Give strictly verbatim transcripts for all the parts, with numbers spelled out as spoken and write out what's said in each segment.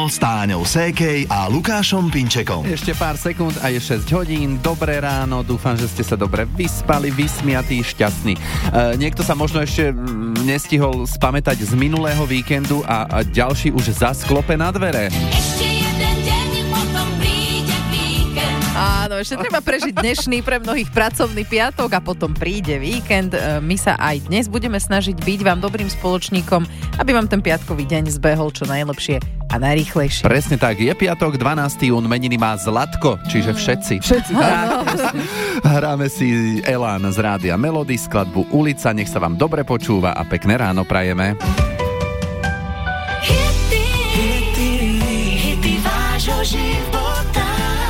Ráno s Táňou Sékej a Lukášom Pinčekom. Ešte pár sekúnd a je šesť hodín. Dobré ráno, dúfam, že ste sa dobre vyspali, vysmiatí, šťastní. E, niekto sa možno ešte nestihol spamätať z minulého víkendu a, a ďalší už zas klope na dvere. Ešte jeden deň, potom príde víkend. Áno, ešte treba prežiť dnešný pre mnohých pracovný piatok a potom príde víkend. E, my sa aj dnes budeme snažiť byť vám dobrým spoločníkom, aby vám ten piatkový deň zbehol čo najlepšie a najrýchlejšie. Presne tak, je piatok, dvanásteho jún, meniny má Zlatko, čiže všetci. Všetci, tak. Hráme si Elán z Rádia Melody, skladbu Ulica, nech sa vám dobre počúva a pekné ráno prajeme. Hity, hity, hity vášho života.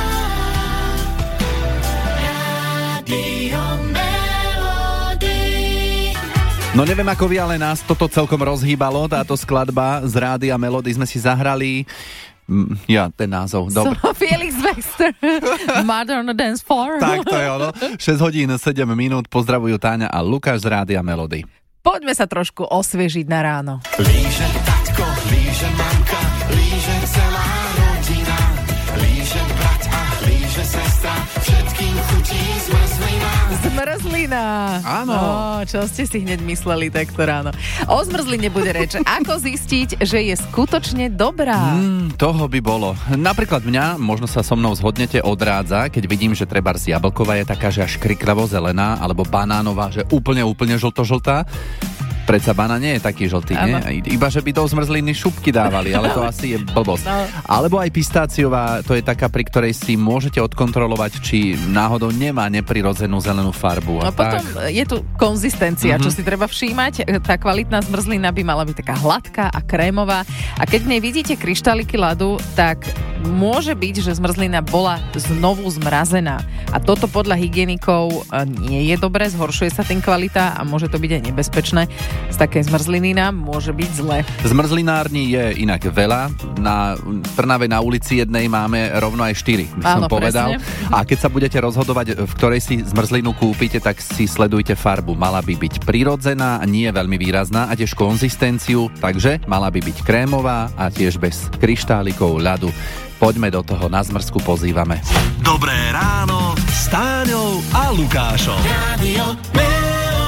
Rádio Melody. No neviem ako vy, ale nás toto celkom rozhýbalo, táto skladba z Rádia Melody sme si zahrali. Mm, ja, ten názov, dobre. So, Felix Baxter, Murder on the Dance Floor. Tak to je ono. šesť hodín, sedem minút, pozdravujú Táňa a Lukáš z Rádia Melody. Poďme sa trošku osviežiť na ráno. Líže tatko, líže mamka, líže celá rodina, líže brat a líže sestra, všetkým chutí zmrzlina. Zmrzlina. Áno. No, čo ste si hneď mysleli takto ráno. O zmrzline bude reč. Ako zistiť, že je skutočne dobrá? Mm, toho by bolo. Napríklad mňa, možno sa so mnou zhodnete, odrádza, keď vidím, že trebárs jablková je taká, že až kriklavo zelená, alebo banánová, že úplne, úplne žlto-žltá. Predsa banán nie je taký žltý, nie? Iba, že by do zmrzliny šupky dávali, ale to asi je blbosť. No. Alebo aj pistáciová, to je taká, pri ktorej si môžete odkontrolovať, či náhodou nemá neprirodzenú zelenú farbu. No a potom tak. je tu konzistencia, Mhm. čo si treba všímať. Tá kvalitná zmrzlina by mala byť taká hladká a krémová. A keď v nej vidíte kryštáliky ľadu, tak môže byť, že zmrzlina bola znovu zmrazená. A toto podľa hygienikov nie je dobré, zhoršuje sa tým kvalita a môže to byť aj nebezpečné. Z takej zmrzliny nám môže byť zle. Zmrzlinární je inak veľa. Na v Trnave na ulici jednej máme rovno aj štyri, by som Áno, povedal. presne. A keď sa budete rozhodovať, v ktorej si zmrzlinu kúpite, tak si sledujte farbu. Mala by byť prirodzená, nie veľmi výrazná a tiež konzistenciu, takže mala by byť krémová a tiež bez kryštálikov ľadu. Poďme do toho, na zmrzku pozývame. Dobré ráno s Táňou a Lukášom. Rádio Melody.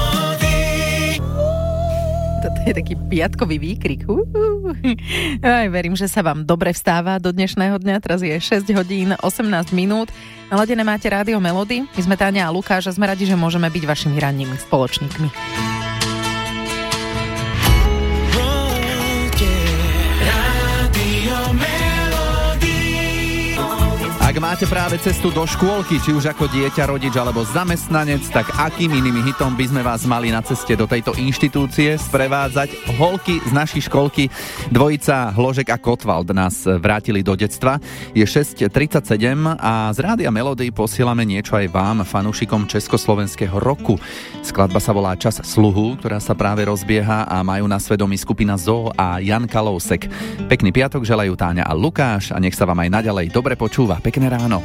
Toto je taký piatkový výkrik. Uhu. Aj verím, že sa vám dobre vstáva do dnešného dňa. Teraz je šesť hodín, osemnásť minút. Naladené máte Rádio Melody. My sme Táňa a Lukáš a sme radi, že môžeme byť vašimi rannými spoločníkmi. Ak máte práve cestu do škôlky, či už ako dieťa, rodič alebo zamestnanec, tak akým iným hitom by sme vás mali na ceste do tejto inštitúcie sprevádzať? Holky z našej školky, dvojica Hložek a Kotwald nás vrátili do detstva. Je šesť tridsaťsedem a z Rádia Melody posielame niečo aj vám, fanúšikom československého roku. Skladba sa volá Čas sluhu, ktorá sa práve rozbieha a majú na svedomí skupina Zoo a Jan Kalousek. Pekný piatok želajú Táňa a Lukáš a nech sa vám aj naďalej dobre počúva. Pekné ráno.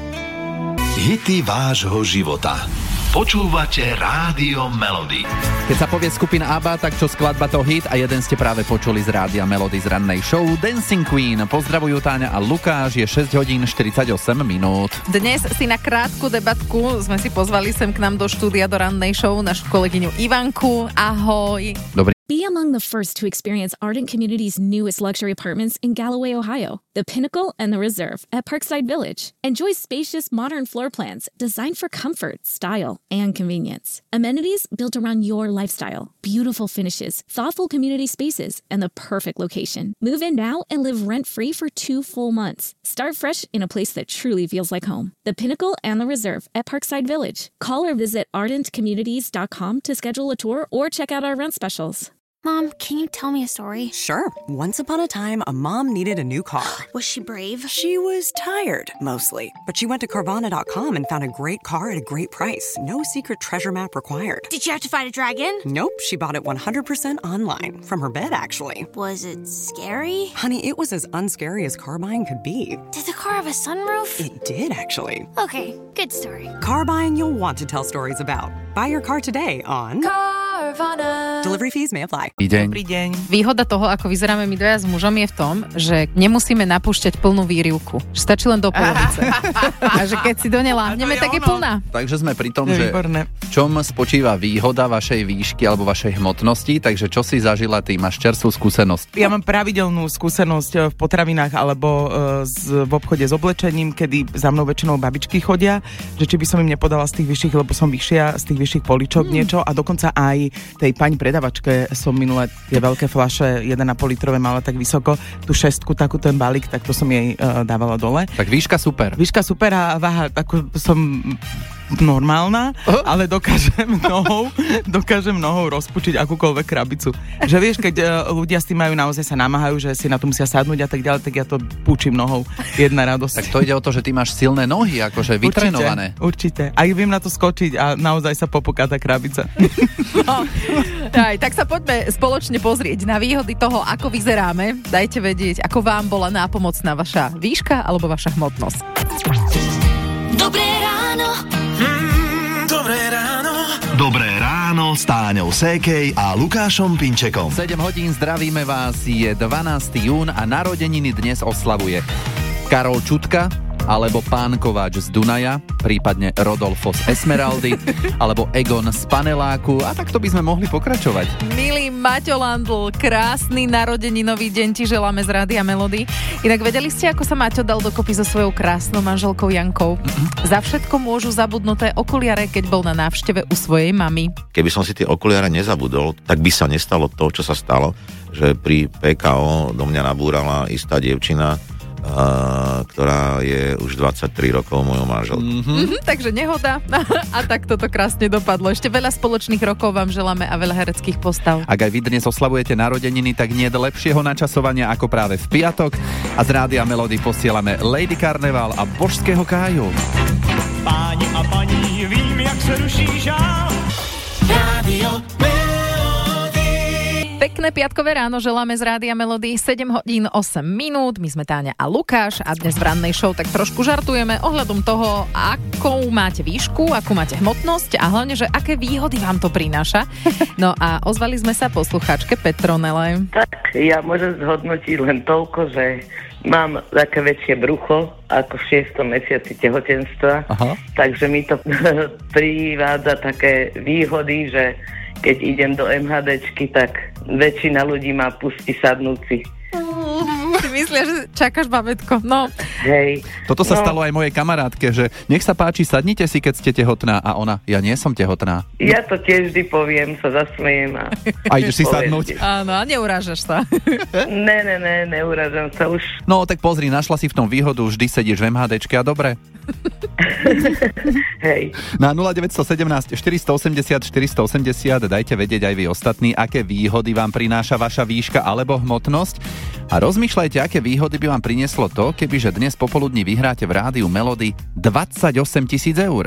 Hity vášho života. Počúvate Rádio Melody. Keď sa povie skupina ABBA, tak čo skladba to hit a jeden ste práve počuli z Rádia Melody z rannej show Dancing Queen. Pozdravujú Táňa a Lukáš, je šesť hodín štyridsaťosem minút. Dnes si na krátku debatku sme si pozvali sem k nám do štúdia do rannej show našu kolegyňu Ivanku. Ahoj. Dobrý. Be among the first to experience Ardent Community's newest luxury apartments in Galloway, Ohio, the Pinnacle and the Reserve at Parkside Village. Enjoy spacious, modern floor plans designed for comfort, style, and convenience. Amenities built around your lifestyle, beautiful finishes, thoughtful community spaces, and the perfect location. Move in now and live rent-free for two full months. Start fresh in a place that truly feels like home. The Pinnacle and the Reserve at Parkside Village. Call or visit ardent communities dot com to schedule a tour or check out our rent specials. Mom, can you tell me a story? Sure. Once upon a time, a mom needed a new car. Was she brave? She was tired, mostly. But she went to Carvana dot com and found a great car at a great price. No secret treasure map required. Did you have to fight a dragon? Nope, she bought it one hundred percent online. From her bed, actually. Was it scary? Honey, it was as unscary as car buying could be. Did the car have a sunroof? It did, actually. Okay, good story. Car buying you'll want to tell stories about. Buy your car today on Carvana. Delivery fees may apply. Deň. Dobrý deň. Výhoda toho, ako vyzeráme my dvaja s mužom, je v tom, že nemusíme napúšťať plnú výrivku. Stačí len do polovice. A že keď si do nej láhneme, tak je ono. plná. Takže sme pri tom, To je že výborné. v čom spočíva výhoda vašej výšky alebo vašej hmotnosti, takže čo si zažila, ty máš čerstvú skúsenosť? Ja mám pravidelnú skúsenosť v potravinách alebo e, z, v obchode s oblečením, kedy za mnou väčšinou babičky chodia, že či by som im nepodala z tých vyšších, lebo som vyššia, z tých vyšších poličok mm. niečo, a dokonca aj tej pani predavačke som minule tie veľké fľaše jeden a pol litrové mala tak vysoko, tú šestku, takú ten balík, tak to som jej e, dávala dole. Tak výška super. Výška super a váha, ako som normálna, oh. ale dokážem nohou, dokážem nohou rozpučiť akúkoľvek krabicu. Že vieš, keď uh, ľudia s tým majú naozaj sa namáhajú, že si na to musia sadnúť a tak ďalej, tak ja to púčim nohou. Jedna radosť. Tak to ide o to, že ty máš silné nohy, akože vytrenované. Určite, určite. Aj viem na to skočiť a naozaj sa popuká tá krabica. No. Aj, tak sa poďme spoločne pozrieť na výhody toho, ako vyzeráme. Dajte vedieť, ako vám bola nápomocná vaša výška alebo vaša hmotnosť. Dobré ráno. Dobré ráno. Dobré ráno s Táňou Sékej a Lukášom Pinčekom. sedem hodín, zdravíme vás, je dvanásteho júna a narodeniny dnes oslavuje Karol Čutka, alebo Pán Kováč z Dunaja, prípadne Rodolfo z Esmeraldy, alebo Egon z Paneláku, a takto by sme mohli pokračovať. Milý Maťo Landl, krásny narodeninový deň ti želáme z Rádia Melody. Inak vedeli ste, ako sa Maťo dal dokopy so svojou krásnou manželkou Jankou? Mm-hmm. Za všetko môžu zabudnuté okuliare, keď bol na návšteve u svojej mamy. Keby som si tie okuliare nezabudol, tak by sa nestalo to, čo sa stalo, že pri pé ká ó do mňa nabúrala istá dievčina, Uh, ktorá je už dvadsaťtri rokov mojou manželkou. Mm-hmm. Mm-hmm, takže nehoda a tak toto krásne dopadlo. Ešte veľa spoločných rokov vám želáme a veľa hereckých postav. Ak aj vy dnes oslavujete narodeniny, tak nie je lepšieho načasovania ako práve v piatok, a z Rádia Melody posielame Lady Karneval a Božského Káju. Páni a paní, vím, jak se ruší žál. Rádio Pekné piatkové ráno želáme z Rádia Melody, sedem hodín osem minút. My sme Táňa a Lukáš a dnes v rannej show tak trošku žartujeme ohľadom toho, akú máte výšku, akú máte hmotnosť a hlavne, že aké výhody vám to prináša. No a ozvali sme sa poslucháčke Petronele. Tak ja môžem zhodnotiť len toľko, že mám také väčšie brucho ako v šiestom mesiaci tehotenstva. Aha. Takže mi to privádza také výhody, že keď idem do em há déčky, tak väčšina ľudí ma pustí sadnúci. Si myslia, že čakáš babetko. No. Hej. Toto sa no. stalo aj mojej kamarátke, že nech sa páči, sadnite si, keď ste tehotná, a ona, ja nie som tehotná. Ja to tiež vždy poviem, sa zasmejem a... A ideš si sadnúť? Áno, a neurážaš sa. Ne, ne, ne, neurážam sa už. No, tak pozri, našla si v tom výhodu, vždy sedíš v em há déčke a dobre. Hej. Na nula deväť jedna sedem štyri osem nula štyri osem nula dajte vedieť aj vy ostatní, aké výhody vám prináša vaša výška alebo hmotnosť, a rozmýšľajte, aké výhody by vám prinieslo to, kebyže dnes popoludní vyhráte v Rádiu Melody dvadsaťosem tisíc eur.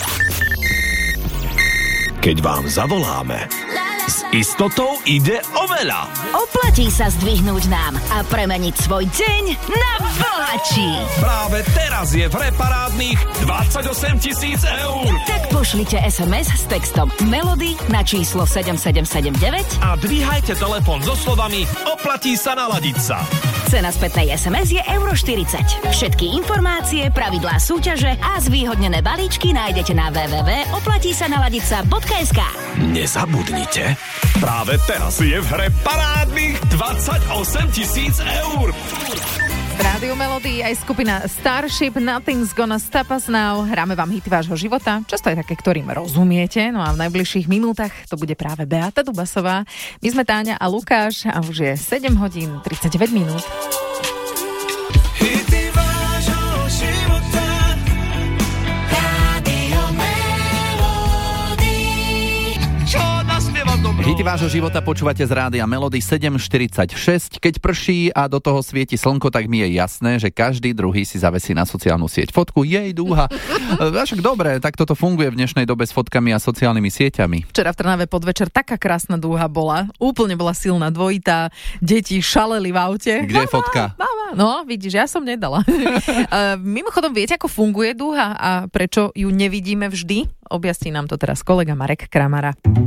Keď vám zavoláme, s istotou ide o veľa. Oplatí sa zdvihnúť nám a premeniť svoj deň na bohatší. Práve teraz je v reparádnych dvadsaťosem tisíc eur. Tak pošlite es em es s textom Melody na číslo sedem sedem sedem deväť A dvíhajte telefón so slovami oplatí sa naladiť sa. Cena spätnej es em es je euro štyridsať. Všetky informácie, pravidlá súťaže a zvýhodnené balíčky nájdete na w w w bodka oplatí sa naladiť sa bodka es ká. Nezabudnite. Práve teraz je v hre parádnych dvadsaťosem tisíc eur. Rádio Melody aj skupina Starship, Nothing's Gonna Stop Us Now. Hráme vám hity vášho života, často aj také, ktorým rozumiete. No a v najbližších minútach to bude práve Beata Dubasová. My sme Táňa a Lukáš a už je sedem hodín tridsaťdeväť minút. Hity vášho života. Rádio Melody. Čo naspieva dobro? Hity vášho života počúvate z Rádia Melody sedem štyridsaťšesť. Keď prší a do toho svieti slnko, tak mi je jasné, že každý druhý si zavesí na sociálnu sieť fotku. Jej, dúha. Však dobre, tak toto funguje v dnešnej dobe s fotkami a sociálnymi sieťami. Včera v Trnave podvečer taká krásna dúha bola. Úplne bola silná dvojitá. Deti šaleli v aute. Kde je fotka? Mama. No, vidíš, ja som nedala. uh, mimochodom, viete, ako funguje dúha a prečo ju nevidíme vždy? Objasní nám to teraz kolega Marek Kramara.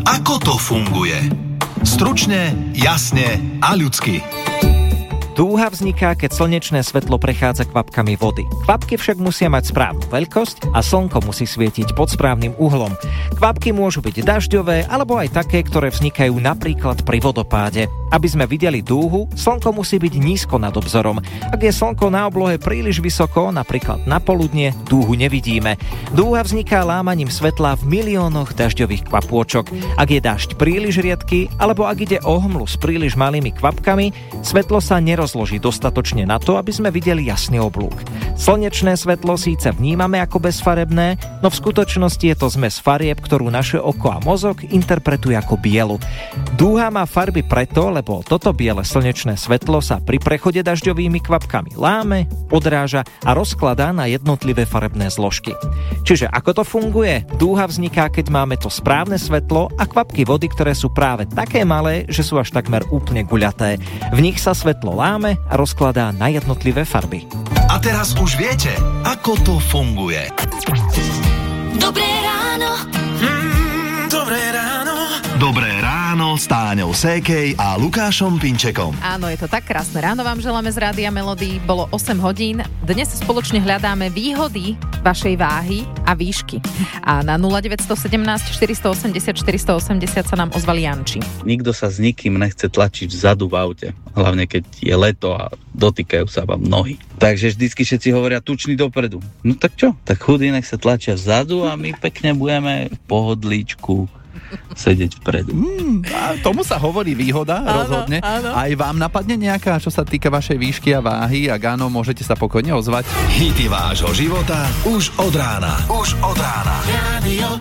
ako to funguje. Stručne, jasne a ľudsky. Dúha vzniká, keď slnečné svetlo prechádza kvapkami vody. Kvapky však musia mať správnu veľkosť a slnko musí svietiť pod správnym uhlom. Kvapky môžu byť dažďové alebo aj také, ktoré vznikajú napríklad pri vodopáde. Aby sme videli dúhu, slnko musí byť nízko nad obzorom. Ak je slnko na oblohe príliš vysoko, napríklad na poludnie, dúhu nevidíme. Dúha vzniká lámaním svetla v miliónoch dažďových kvapôčok. Ak je dažď príliš riedky, alebo ak ide o hmlu s príliš malými kvapkami, svetlo sa nerozloží dostatočne na to, aby sme videli jasný oblúk. Slnečné svetlo síce vnímame ako bezfarebné, no v skutočnosti je to zmes farieb, ktorú naše oko a mozog interpretuje ako bielu. Dúha má farby preto, lebo toto biele slnečné svetlo sa pri prechode dažďovými kvapkami láme, odráža a rozkladá na jednotlivé farebné zložky. Čiže ako to funguje? Dúha vzniká, keď máme to správne svetlo a kvapky vody, ktoré sú práve také malé, že sú až takmer úplne guľaté. V nich sa svetlo láme a rozkladá na jednotlivé farby. A teraz už viete, ako to funguje. Dobré ráno. Mm, dobré ráno. Dobré ráno s Táňou Sékej a Lukášom Pinčekom. Áno, je to tak krásne. Ráno vám želáme z Rádia Melody. Bolo osem hodín. Dnes spoločne hľadáme výhody vašej váhy a výšky. A na nula deväť jedna sedem štyri osem nula štyri osem nula sa nám ozval Janči. Nikto sa s nikým nechce tlačiť vzadu v aute. Hlavne keď je leto a dotýkajú sa vám nohy. Takže vždycky všetci hovoria tučný dopredu. No tak čo? Tak chudí nech sa tlačia vzadu a my pekne budeme v pohodlíčku sedieť vpredu. Mm, a tomu sa hovorí výhoda, áno, rozhodne. Áno. Aj vám napadne nejaká, čo sa týka vašej výšky a váhy? Ak áno, môžete sa pokojne ozvať. Hity vášho života už od rána. Už od rána. Radio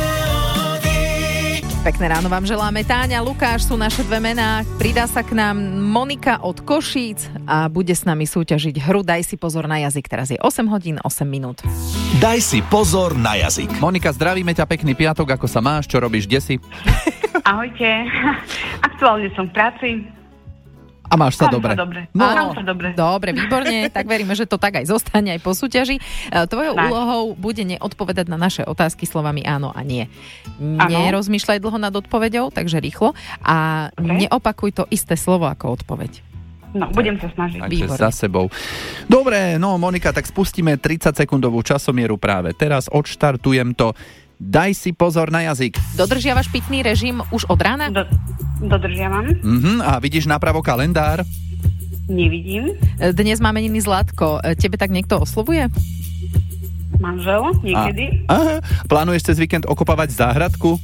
Pekné ráno vám želáme. Táňa, Lukáš sú naše dve mená. Pridá sa k nám Monika od Košíc a bude s nami súťažiť hru Daj si pozor na jazyk. Teraz je osem hodín, osem minút. Daj si pozor na jazyk. Monika, zdravíme ťa, pekný piatok. Ako sa máš? Čo robíš? Kde si? Ahojte. Aktuálne som v práci. A máš sa Mám dobre. Sa dobre. No, Mám sa dobre. Dobre, výborne. Tak veríme, že to tak aj zostane aj po súťaži. Tvojou tak. úlohou bude neodpovedať na naše otázky slovami áno a nie. Áno. Nerozmýšľaj dlho nad odpoveďou, takže rýchlo. A okay. neopakuj to isté slovo ako odpoveď. No, budem sa snažiť. Takže výborne. Za sebou. Dobre, no Monika, tak spustíme tridsaťsekundovú časomieru práve teraz. Odštartujem to. Daj si pozor na jazyk. Dodržiavaš pitný režim už od rána? Do, dodržiavam. Uh-huh. A vidíš napravo kalendár? Nevidím. Dnes máme meniny Zlatko. Tebe tak niekto oslovuje? Manžel, niekedy. A, aha. Plánuješ cez víkend okopávať záhradku?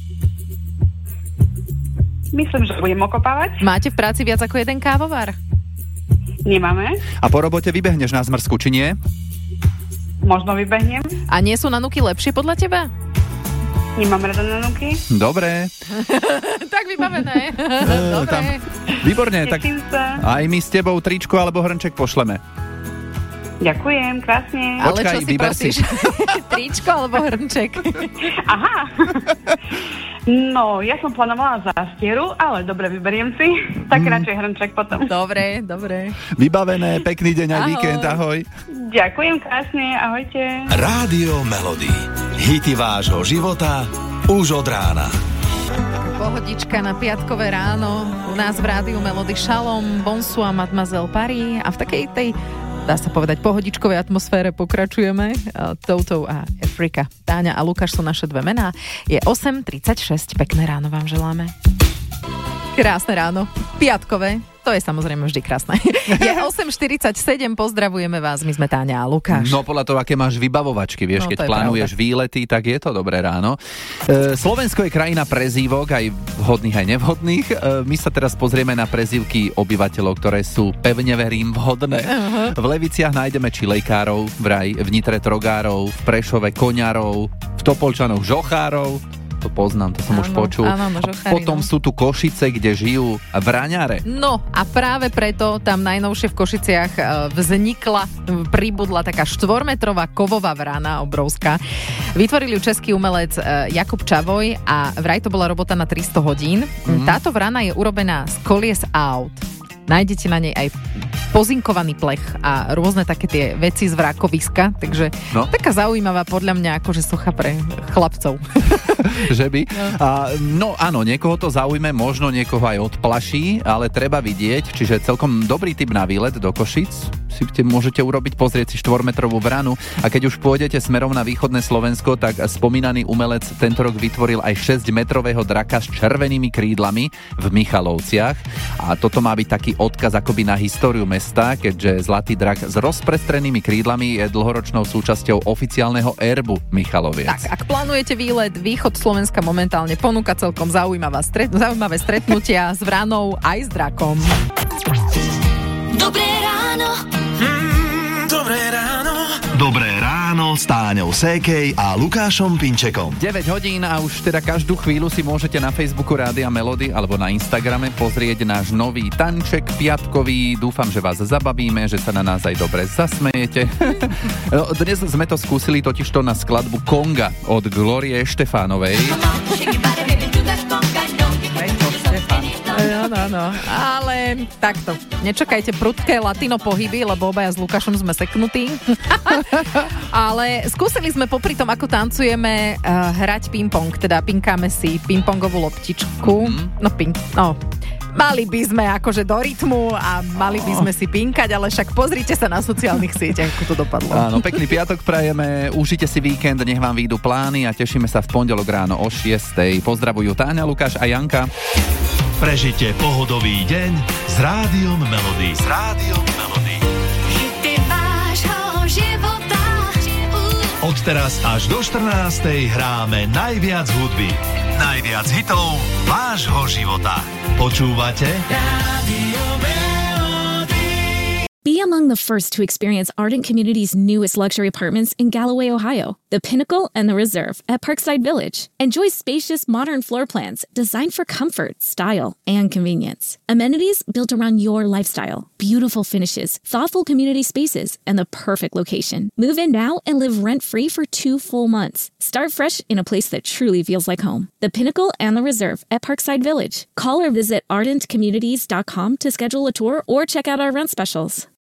Myslím, že budem okopávať. Máte v práci viac ako jeden kávovar? Nemáme. A po robote vybehneš na zmrzku, či nie? Možno vybehnem. A nie sú nanúky lepšie podľa teba? Nemám rada nanúky. Dobre. Tak vybavené. Dobre. Tam, výborne, tak sa. Aj my s tebou tričko alebo hrnček pošleme. Ďakujem, krásne. Ale Počkaj, čo si vyber prosíš? si. Tričko alebo hrnček? Aha. No, ja som plánovala zástieru, ale dobre, vyberiem si. Tak mm. radšej hrnček potom. Dobre, dobre. Vybavené, pekný deň aj ahoj. Víkend, ahoj. Ďakujem krásne, ahojte. Rádio Melody. Hity vášho života už od rána. Pohodička na piatkové ráno. U nás v Rádiu Melody Shalom, Bonsoir, Mademoiselle Paris. A v takej tej, dá sa povedať, pohodičkovej atmosfére pokračujeme. Toutou a Afrika. Táňa a Lukáš sú naše dve mená. Je osem tridsaťšesť. Pekné ráno vám želáme. Krásne ráno. Piatkové. To je samozrejme vždy krásne. Je osem štyridsaťsedem, pozdravujeme vás, my sme Táňa a Lukáš. No podľa toho, aké máš vybavovačky, vieš, no, keď plánuješ pravda. Výlety, tak je to dobré ráno. E, Slovensko je krajina prezývok, aj vhodných, aj nevhodných. E, my sa teraz pozrieme na prezývky obyvateľov, ktoré sú, pevne verím, vhodné. Uh-huh. V Leviciach nájdeme čilejkárov, vraj v Nitre trogárov, v Prešove koňarov, v Topolčanoch žochárov. To poznám, to som áno, už počul. Áno, no, žochári, potom no. sú tu Košice, kde žijú vraňare. No a práve preto tam najnovšie v Košiciach vznikla, pribudla taká štvormetrová kovová vrana, obrovská. Vytvorili ju český umelec Jakub Čavoj a vraj to bola robota na tristo hodín. Mm. Táto vrana je urobená z kolies aut. Nájdete na nej aj pozinkovaný plech a rôzne také tie veci z vrakoviska, takže no. taká zaujímavá podľa mňa akože socha pre chlapcov. Že by? No. A, no áno, niekoho to zaujme, možno niekoho aj odplaší, ale treba vidieť, čiže celkom dobrý tip na výlet do Košic si môžete urobiť, pozrieť si štvormetrovú vranu a keď už pôjdete smerom na východné Slovensko, tak spomínaný umelec tento rok vytvoril aj šesťmetrového draka s červenými krídlami v Michalovciach a toto má byť taký odkaz akoby na históriu mesta, keďže zlatý drak s rozprestrenými krídlami je dlhoročnou súčasťou oficiálneho erbu Michaloviec. Tak, ak plánujete výlet, východ Slovenska momentálne ponúka celkom zaujímavá stret, zaujímavé stretnutia s vranou aj s drakom. Dobré ráno. Mm, dobré ráno. Dobré ráno s Táňou Sékej a Lukášom Pinčekom. deväť hodín a už teda každú chvíľu si môžete na Facebooku Rádia Melody alebo na Instagrame pozrieť náš nový tanček piatkový. Dúfam, že vás zabavíme, že sa na nás aj dobre zasmejete. Dnes sme to skúsili totižto na skladbu Konga od Glorie Štefánovej. Áno, áno, ale takto, nečakajte prudké latino pohyby, lebo obaja s Lukášom sme seknutí. Ale skúsili sme popri tom, ako tancujeme, uh, hrať ping-pong, teda pinkáme si ping-pongovú loptičku. Mm-hmm. No, ping, no. Mali by sme akože do rytmu a mali by sme si pinkať, ale však pozrite sa na sociálnych sieťach, ako to dopadlo. Áno, pekný piatok prajeme, užite si víkend, nech vám výjdu plány a tešíme sa v pondelok ráno o šiestej. Pozdravujú Táňa, Lukáš a Janka. Prežite pohodový deň s Rádiom Melody. S Rádiom Melody. Hity vášho života. Od teraz až do štrnástej hráme najviac hudby. Najviac hitov vášho života. Počúvate? Rádio Melody. Be among the first to experience Ardent Community's newest luxury apartments in Galloway, Ohio, the Pinnacle and the Reserve at Parkside Village. Enjoy spacious, modern floor plans designed for comfort, style, and convenience. Amenities built around your lifestyle, beautiful finishes, thoughtful community spaces, and the perfect location. Move in now and live rent-free for two full months. Start fresh in a place that truly feels like home. The Pinnacle and the Reserve at Parkside Village. Call or visit ardent communities dot com to schedule a tour or check out our rent specials.